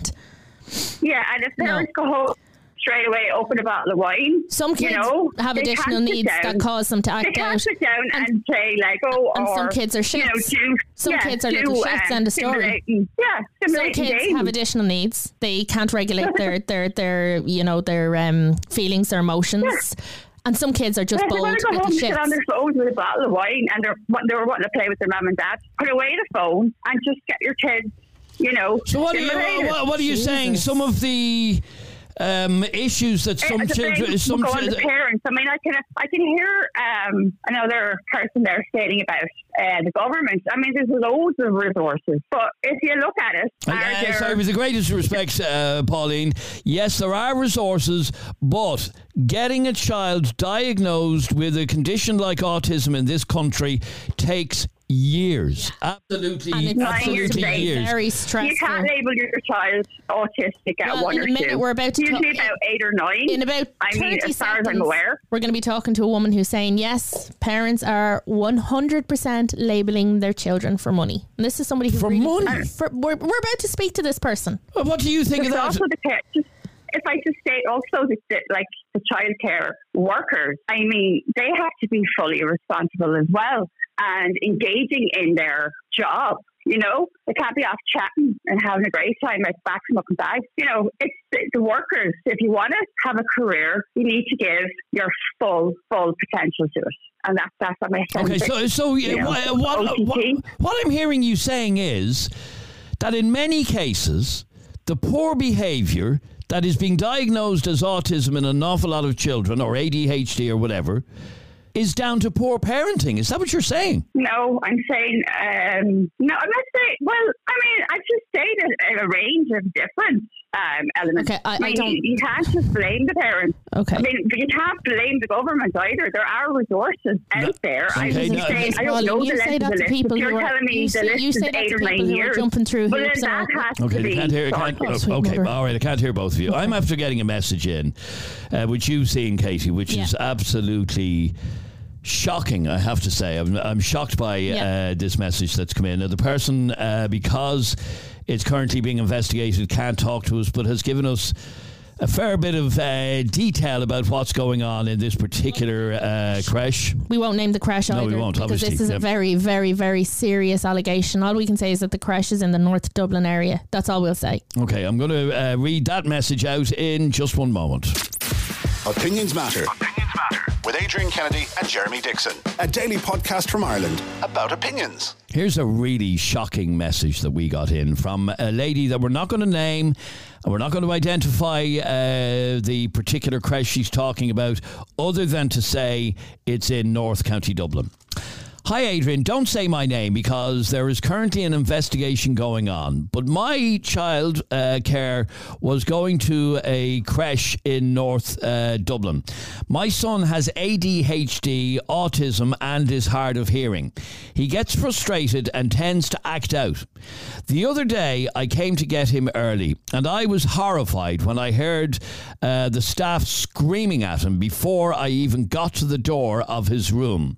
Yeah, and if parents go home straight away, open a bottle of wine. Some kids you know, have they additional can't sit needs down. that cause them to act They can't out. sit down and, and say like, oh, and or, some kids are you know, shits. do, Some yeah, kids are do, little shits, um, end of story. stimulating- Yeah, Some stimulating kids games. have additional needs. They can't regulate their their their you know their um, feelings, their emotions. And some kids are just Yeah, bold they're going to go little home, sit on shits. their phones with a bottle of wine, and they're they were wanting to play with their mum and dad. Put away the phone and just get your kids, you know. So what are you, stimulated. what, what are you saying? Some of the um, issues that some Uh, the children, things some will go on chil- to parents. I mean, I can I can hear um, another person there stating about uh, the government. I mean, there's loads of resources, but if you look at it, Uh, are uh, there- sorry, with the greatest respect, uh, Pauline, yes, there are resources, but getting a child diagnosed with a condition like autism in this country takes years. Absolutely, And it's absolutely very, years. very you stressful. can't label your child autistic at Well, one in or a minute two. we're about to Usually talk- about eight or nine. In about I mean, thirty as far seconds, as I'm aware. we're going to be talking to a woman who's saying, yes, parents are one hundred percent labelling their children for money. And this is somebody who For really, money? For, we're, we're about to speak to this person. Well, what do you think There's of that? also the care, just, if I just state also the, the, like the childcare workers, I mean, they have to be fully responsible as well and engaging in their job. You know, they can't be off chatting and having a great time at back and looking back. You know, it's the, the workers. If you want to have a career, you need to give your full, full potential to it. And that's, that's what my sense Okay, is, so so you know, what, what, O T what, T. what I'm hearing you saying is that in many cases, the poor behaviour that is being diagnosed as autism in an awful lot of children, or A D H D or whatever, is down to poor parenting. Is that what you're saying? No, I'm saying, um, no, I'm not saying, well, I mean, I just stated a range of different um, elements. Okay, I, I mean, I don't. You, you can't just blame the parents. Okay. I mean, but you can't blame the government either. There are resources out No, there. okay, I'm no, just saying, I don't Well, know you the say length that of to the people list. If who you're are- telling me you the say- you list say is that eight to or people nine who are years, jumping through well, then hoops that or- has Okay, to I be can't hear. I sorted. can't, Oh, sweet okay, mother. all right. I can't hear both of you. I'm after getting a message in, uh, which you've seen, Katie, which Yeah. is absolutely shocking. I have to say, I'm, I'm shocked by Yeah. uh, this message that's come in. Now, the person, uh, because it's currently being investigated, can't talk to us, but has given us a fair bit of uh, detail about what's going on in this particular uh, creche. We won't name the creche No, either. we won't, because obviously, this is yeah. a very, very, very serious allegation. All we can say is that the creche is in the North Dublin area. That's all we'll say. Okay, I'm going to uh, read that message out in just one moment. Opinions Matter. Opinions Matter. With Adrian Kennedy and Jeremy Dixon. A daily podcast from Ireland about opinions. Here's a really shocking message that we got in from a lady that we're not going to name, and we're not going to identify uh, the particular creche she's talking about, other than to say it's in North County Dublin. Hi Adrian, don't say my name because there is currently an investigation going on. But my child uh, care was going to a creche in North uh, Dublin. My son has A D H D, autism and is hard of hearing. He gets frustrated and tends to act out. The other day I came to get him early and I was horrified when I heard uh, the staff screaming at him before I even got to the door of his room.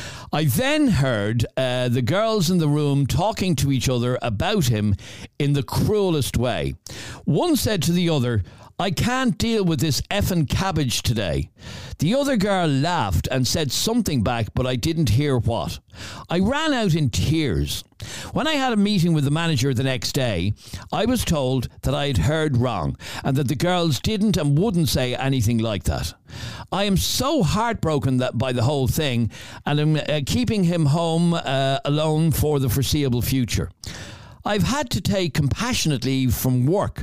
I then heard uh, the girls in the room talking to each other about him in the cruelest way. One said to the other, "I can't deal with this effing cabbage today." The other girl laughed and said something back, but I didn't hear what. I ran out in tears. When I had a meeting with the manager the next day, I was told that I had heard wrong and that the girls didn't and wouldn't say anything like that. I am so heartbroken that by the whole thing, and I'm uh, keeping him home uh, alone for the foreseeable future. I've had to take compassionate leave from work.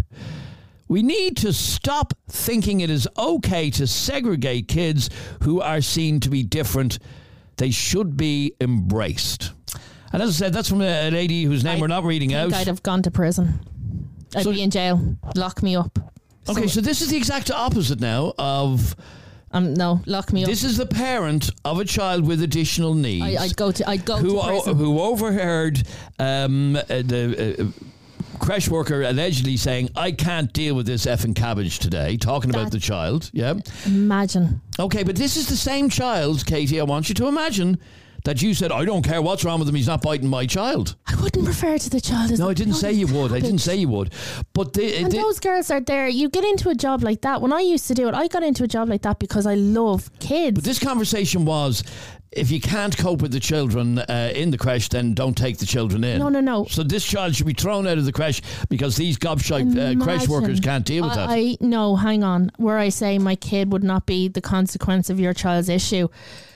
We need to stop thinking it is okay to segregate kids who are seen to be different. They should be embraced. And as I said, that's from a lady whose name I we're not reading think out. I'd have gone to prison. I'd So- be in jail. Lock me up. Okay, so this is the exact opposite now of... Um, no, lock me up. This is the parent of a child with additional needs. I, I'd go to. I'd go who to prison. o- who overheard um, uh, the uh, creche worker allegedly saying, "I can't deal with this effing cabbage today," talking about That- the child. Yeah. Imagine. Okay, but this is the same child, Katie. I want you to imagine that you said, "I don't care what's wrong with him. He's not biting my child." I wouldn't refer to the child as. No, a I didn't say you would. I didn't cabbage. say you would. But the, And the, those girls are there. You get into a job like that. When I used to do it, I got into a job like that because I love kids. But this conversation was, if you can't cope with the children uh, in the creche, then don't take the children in. No, no, no. So this child should be thrown out of the creche because these gobshite uh, creche workers Imagine. can't deal with I, that. I no, hang on. Where I say my kid would not be the consequence of your child's issue.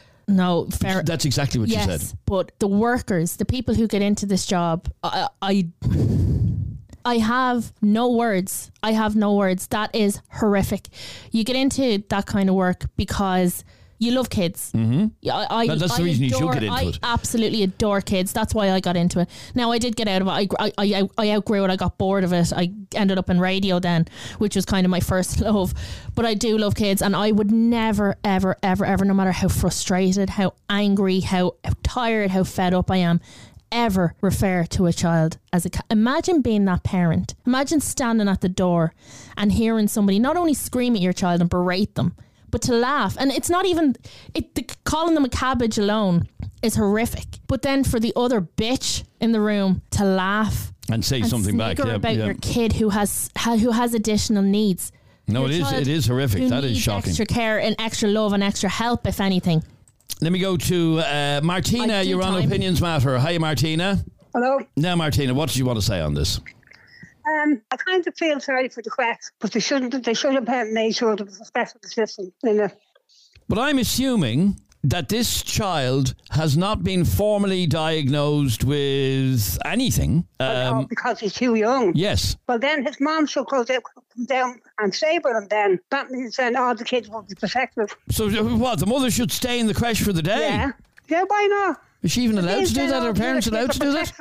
No, fair. That's exactly what yes, you said. but the workers, the people who get into this job, I, I, I have no words. I have no words. That is horrific. You get into that kind of work because you love kids. Mm-hmm. Yeah, I, I, Well, that's the I reason you should adore, get into I it. absolutely adore kids. That's why I got into it. Now I did get out of it. I, I, I, I outgrew it. I got bored of it. I ended up in radio then, which was kind of my first love. But I do love kids, and I would never, ever, ever, ever, no matter how frustrated, how angry, how, how tired, how fed up I am, ever refer to a child as a ca- imagine being that parent. Imagine standing at the door and hearing somebody not only scream at your child and berate them, but to laugh. And it's not even it the, calling them a cabbage alone is horrific, but then for the other bitch in the room to laugh And say and something back. snigger Yeah, about yeah. your kid who has ha, who has additional needs. No, Your it is. child It is horrific. who That is needs shocking. Extra care and extra love and extra help, if anything. Let me go to uh, Martina. I do You're on time. Opinions Matter. Hi, Martina. Hello. Now, Martina, what did you want to say on this? Um, I kind of feel sorry for the creche, but they shouldn't. They should have made sure there was a special assistant in it. But I'm assuming that this child has not been formally diagnosed with anything. Oh, Um, because he's too young. yes. Well, then his mom should go down, come down and stay with him. Then that means then all the kids will be protected. So uh, what? The mother should stay in the creche for the day? Yeah. Yeah. Why not? Is she even allowed Means to do then that? all Are the parents other allowed kids to are do that? protected.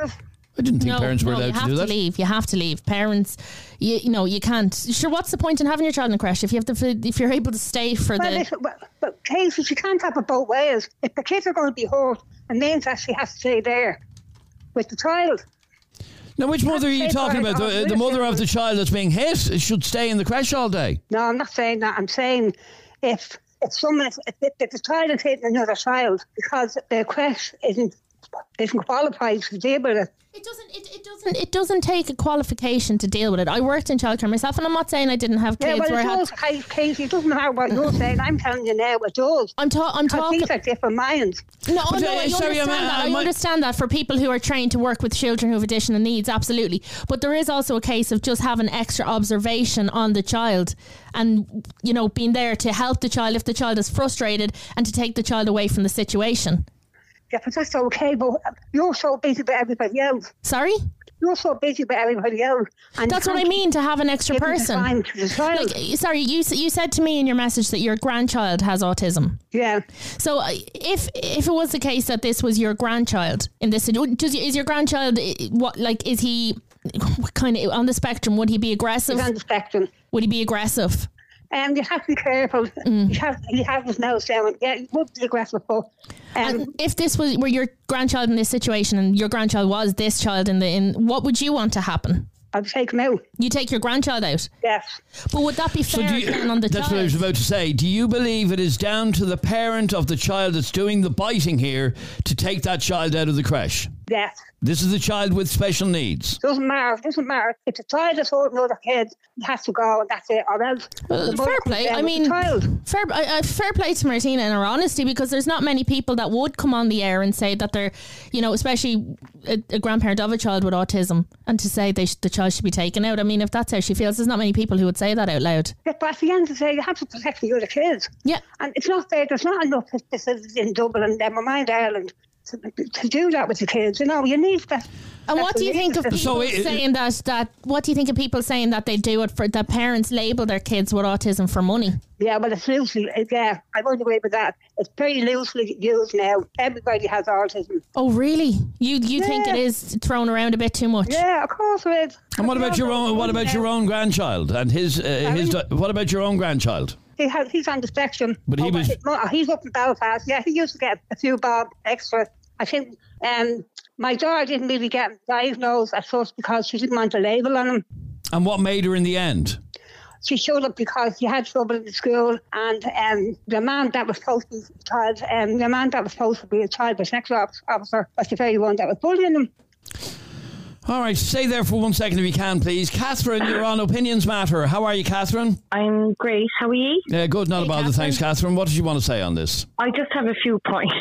I didn't think no, parents were no, allowed you to have do to that. leave. You have to leave. Parents, you, you know, you can't. Sure, what's the point in having your child in the creche if you have to? If you're able to stay for well, the. If, well, but cases you can't have it both ways. If the kids are going to be hurt, it means that she has to stay there with the child. Now, which mother are you talking about? The, the mother of the child that's being hit should stay in the creche all day. No, I'm not saying that. I'm saying if if someone if, if, if the child is hitting another child because the creche isn't isn't qualified to deal with it. It doesn't. It, it doesn't. It doesn't take a qualification to deal with it. I worked in childcare myself, and I'm not saying I didn't have kids. Yeah, well, where it I had does, Kate, Katie. It doesn't matter what you're saying. I'm telling you now, it does. I'm, ta- I'm talking. These are different minds. No, But, no, uh, I sorry, understand I'm- that. I'm- I understand that for people who are trained to work with children who have additional needs, absolutely. But there is also a case of just having extra observation on the child, and you know, being there to help the child if the child is frustrated, and to take the child away from the situation. Yeah, but that's okay. But you're so busy with everybody else. Sorry. You're so busy with everybody else. And That's what I mean, to have an extra give the person. time to the child. Like, sorry, you s- you said to me in your message that your grandchild has autism. Yeah. So uh, if if it was the case that this was your grandchild in this, does is your grandchild uh, what like is he kind of on the spectrum? Would he be aggressive? He's on the spectrum. Would he be aggressive? Um, you have to be careful. Mm. You have you have his nose down. Yeah, you would be aggressive, but um, And if this was were your grandchild in this situation, and your grandchild was this child in the in, what would you want to happen? I'd take him out. You take your grandchild out. Yes. But would that be So fair do you, again on the that's child? what I was about to say. Do you believe it is down to the parent of the child that's doing the biting here to take that child out of the creche? Yes. This is the child with special needs. Doesn't matter. Doesn't matter. If the child is hurting other kids, he has to go, and that's it. Or else. Well, the mother fair comes play. down I with mean, the child. fair, uh, uh, fair play to Martina in her honesty, because there's not many people that would come on the air and say that they're, you know, especially a, a grandparent of a child with autism, and to say they sh- the child should be taken out. I mean, if that's how she feels, there's not many people who would say that out loud. Yeah, but at the end of the day, you have to protect the other kids. Yeah. And it's not fair. There's not enough facilities in Dublin, never mind Ireland, to, to do that with the kids. You know, you need that. And what do you think of people So it- saying that, that, what do you think of people saying that they do it for, that parents label their kids with autism for money? Yeah, well, it's loosely, yeah, I won't agree with that. It's very loosely used now. Everybody has autism. Oh, really? You you think Yeah. it is thrown around a bit too much? Yeah, of course it is. And what about your own? What about your own grandchild and his? Uh, his. Sorry? What about your own grandchild? He has, he's on the spectrum. But he Oh, was- He's up in Belfast. Yeah, he used to get a few bob extra. I think um, my daughter didn't really get diagnosed at first because she didn't want a label on him. And what made her in the end? She showed up because he had trouble in the school, and um, the man that was supposed to be a child, um, the man that was supposed to be a child protection officer was the very one that was bullying him. All right, stay there for one second if you can, please. Catherine, you're on Opinions Matter. How are you, Catherine? I'm great. How are you? Uh, good, not Hey, about the Catherine. thanks, Catherine. What did you want to say on this? I just have a few points.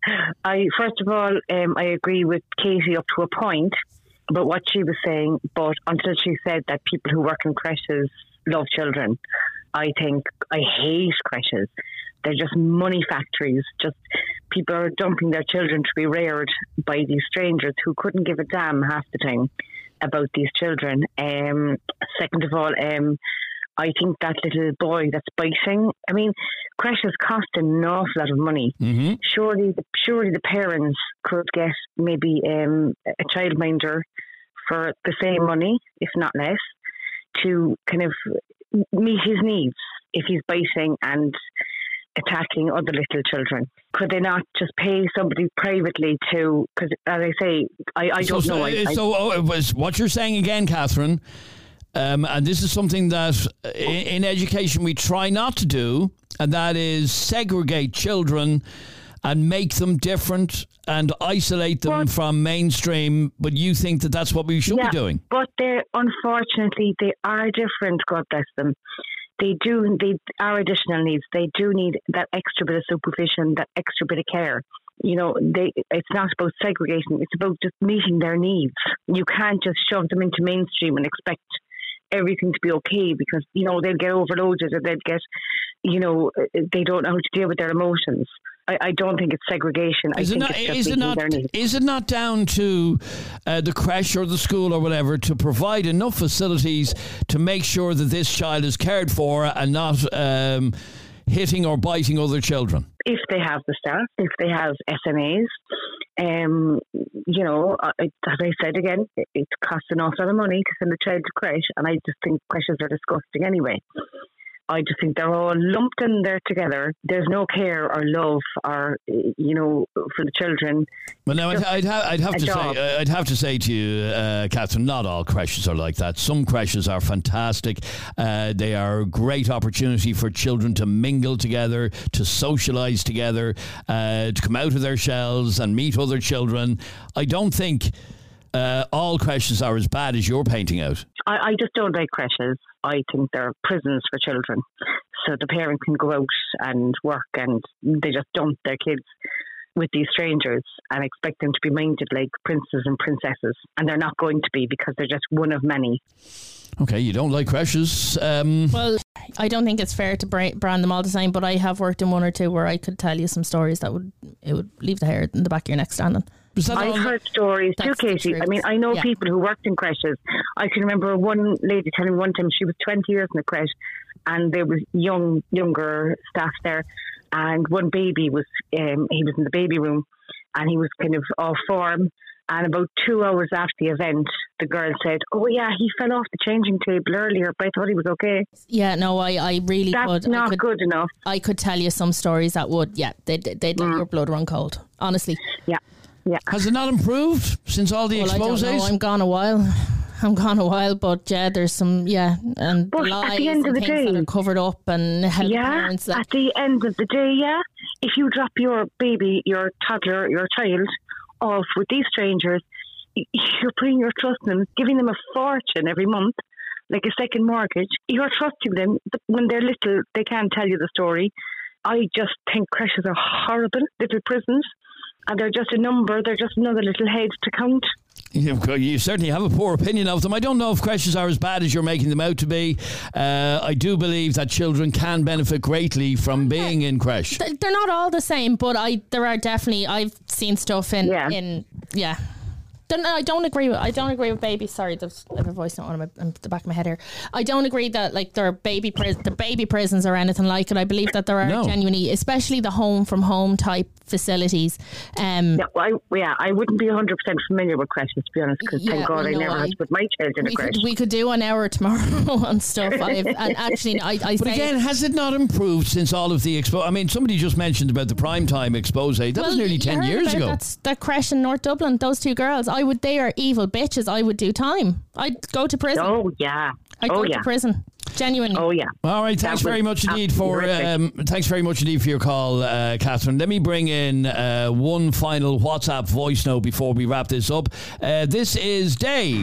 I first of all, um, I agree with Katie up to a point about what she was saying, but until she said that people who work in creches love children, I think I hate creches. They're just money factories. Just people are dumping their children to be reared by these strangers who couldn't give a damn half the time about these children. Um, second of all, um, I think that little boy that's biting, I mean, creches cost an awful lot of money. Mm-hmm. Surely, the, surely the parents could get maybe um, a childminder for the same money, if not less, to kind of meet his needs if he's biting and attacking other little children. Could they not just pay somebody privately to, because as I say, I, I don't so, know. I, So, so oh, it was what you're saying again, Catherine, um, and this is something that in, in education we try not to do, and that is segregate children and make them different and isolate them But- from mainstream, but you think that that's what we should yeah, be doing? But they're, unfortunately, they are different, God bless them. They do, they are additional needs. They do need that extra bit of supervision, that extra bit of care. You know, they, it's not about segregating, it's about just meeting their needs. You can't just shove them into mainstream and expect everything to be okay because, you know, they'll get overloaded or they'll get, you know, they don't know how to deal with their emotions. I, I don't think it's segregation. Is I it think not? it's just Is it meeting not? their needs. Is it not down to uh, the creche or the school or whatever to provide enough facilities to make sure that this child is cared for and not um, hitting or biting other children? If they have the staff, if they have S M As, Um, you know, it, as I said again, it, it costs an awful lot of money to send a child to creche, and I just think creches are disgusting anyway. I just think they're all lumped in there together. There's no care or love or, you know, for the children. Well, now I'd, I'd, ha- I'd have to job. say, uh, I'd have to say to you, uh, Catherine, not all creches are like that. Some creches are fantastic. Uh, they are a great opportunity for children to mingle together, to socialise together, uh, to come out of their shells and meet other children. I don't think uh, all creches are as bad as you're painting out. I, I just don't like creches. I think they're prisons for children. So the parents can go out and work and they just dump their kids with these strangers and expect them to be minded like princes and princesses. And they're not going to be, because they're just one of many. Okay, you don't like creches. Um, well, I don't think it's fair to brand them all the same, but I have worked in one or two where I could tell you some stories that would it would leave the hair in the back of your neck standing. I've heard stories too, Katie. I mean, I know yeah. people who worked in creches. I can remember one lady telling me one time she was twenty years in a creche, and there was young, younger staff there, and one baby was, um, he was in the baby room, and he was kind of off form. And about two hours after the event, the girl said, "Oh yeah, he fell off the changing table earlier, but I thought he was okay." Yeah, no, I, I really That's could. not I could, good enough. I could tell you some stories that would, yeah, they'd, they'd mm. let your blood run cold, honestly. Yeah. Yeah. Has it not improved since all the well, exposes? I don't know. I'm gone a while. I'm gone a while, but yeah, there's some, yeah, and but lies at the end and of the things day, that are covered up and how yeah, the parents. Like, at the end of the day, yeah, if you drop your baby, your toddler, your child off with these strangers, you're putting your trust in them, giving them a fortune every month, like a second mortgage. You're trusting them. When they're little, they can't tell you the story. I just think creches are horrible little prisons. And they're just a number, they're just another little head to count. You certainly have a poor opinion of them. I don't know if creches are as bad as you're making them out to be. Uh, I do believe that children can benefit greatly from being in creche. They're not all the same, but I there are definitely, I've seen stuff in, yeah. in yeah. Don't, I don't agree with I don't agree with babies. Sorry, there's I have a voice note on, my, on the back of my head here. I don't agree that like there are baby pris- the baby prisons or anything like it. I believe that there are no. genuinely, especially the home from home type facilities. Um, yeah, well, I, yeah, I wouldn't be one hundred percent familiar with creches, to be honest, because yeah, thank God well, I no, never I, had to put my child in we a creche. Could, we could do an hour tomorrow on stuff. I've, and actually, I, I but say again, has it not improved since all of the expo? I mean, somebody just mentioned about the prime time expose. That well, was nearly ten years ago. That's that creche in North Dublin. Those two girls, I would. They are evil bitches. I would do time. I'd go to prison. Oh yeah. I'd oh, go yeah. to prison. Genuinely. Oh yeah. All right. Thanks very much indeed for um, thanks very much indeed for your call, uh, Catherine. Let me bring in uh, one final WhatsApp voice note before we wrap this up. Uh, this is Dave.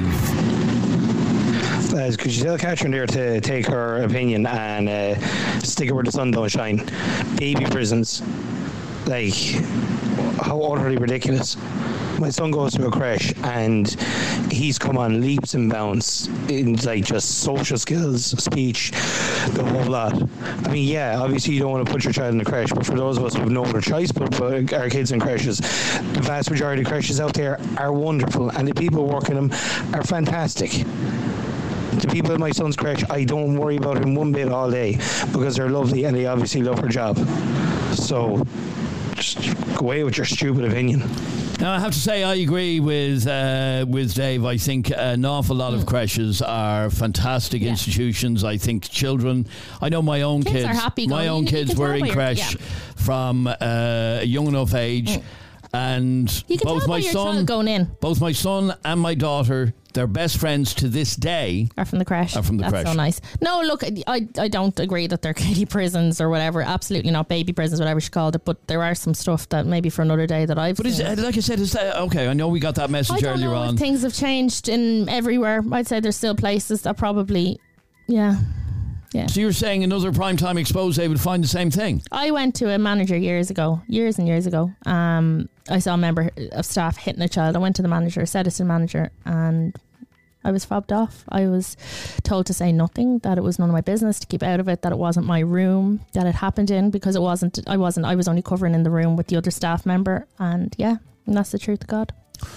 Uh, could you tell Catherine there to take her opinion and uh, stick it where the sun don't shine? Baby prisons, like, how utterly ridiculous. My son goes to a creche and he's come on leaps and bounds in like just social skills, speech, the whole lot. I mean, yeah, obviously you don't want to put your child in a creche, but for those of us who have no other choice but put our kids in creches, the vast majority of creches out there are wonderful and the people working them are fantastic. The people in my son's creche, I don't worry about him one bit all day because they're lovely and they obviously love their job. So just go away with your stupid opinion. Now, I have to say I agree with uh, with Dave. I think an awful lot of creches are fantastic yeah. institutions. I think children, I know my own kids, kids, are happy my going. own you, kids you were in creche yeah. from uh, a young enough age. Mm. And you can both tell my your son, child going in. both my son and my daughter, their best friends to this day are from the creche. Are from the That's creche. so nice. No, look, I I don't agree that they're kiddie prisons or whatever. Absolutely not, baby prisons, whatever she called it. But there are some stuff that maybe for another day that I've. But is, like I said, is that okay? I know we got that message I don't earlier know on. If things have changed in everywhere. I'd say there's still places that probably, yeah. Yeah. So you're saying another primetime expose would find the same thing? I went to a manager years ago, years and years ago. Um, I saw a member of staff hitting a child. I went to the manager, said it to the manager, and I was fobbed off. I was told to say nothing, that it was none of my business, to keep out of it, that it wasn't my room that it happened in, because it wasn't. I wasn't. I was only covering in the room with the other staff member, and yeah, and that's the truth of God.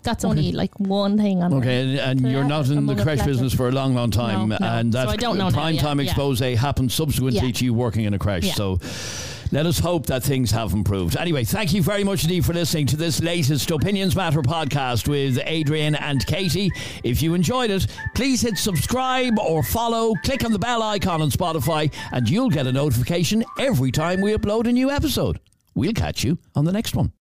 that's only like one thing on Okay, and, and So you're yeah, not in among the a creche plethora. business for a long, long time, No, no. and that So I don't know now, prime yeah, time yeah. expose happened subsequently Yeah. to you working in a creche. Yeah. So let us hope that things have improved. Anyway, thank you very much indeed for listening to this latest Opinions Matter podcast with Adrian and Katie. If you enjoyed it, please hit subscribe or follow, click on the bell icon on Spotify, and you'll get a notification every time we upload a new episode. We'll catch you on the next one.